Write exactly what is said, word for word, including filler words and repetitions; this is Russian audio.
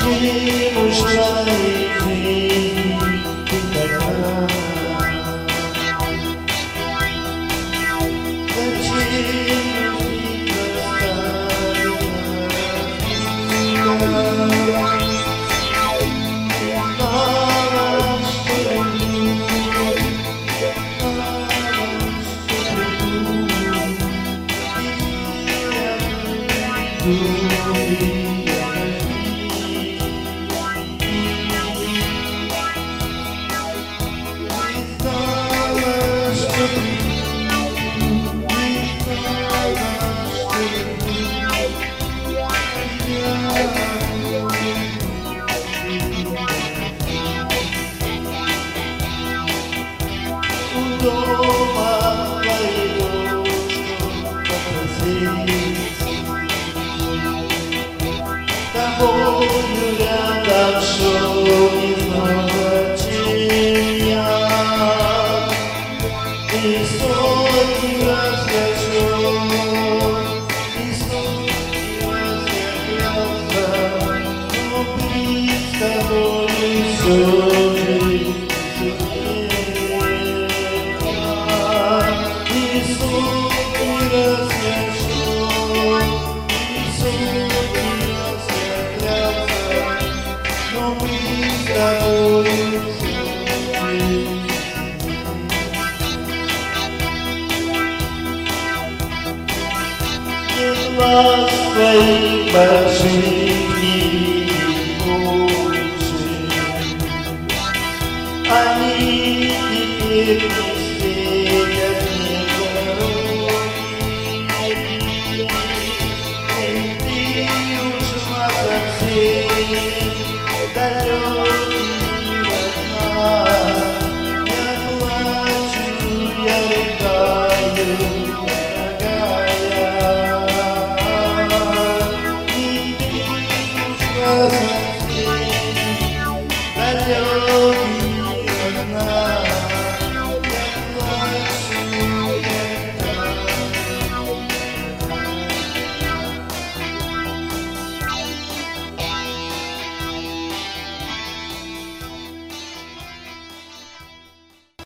Тобою рядом шел немного тенья, и сотни раз я шел, и сотни раз я клялся, но быть с тобой всю жизнь сумела. И сотни раз я шел, и сотни с тобою глаз твоих больших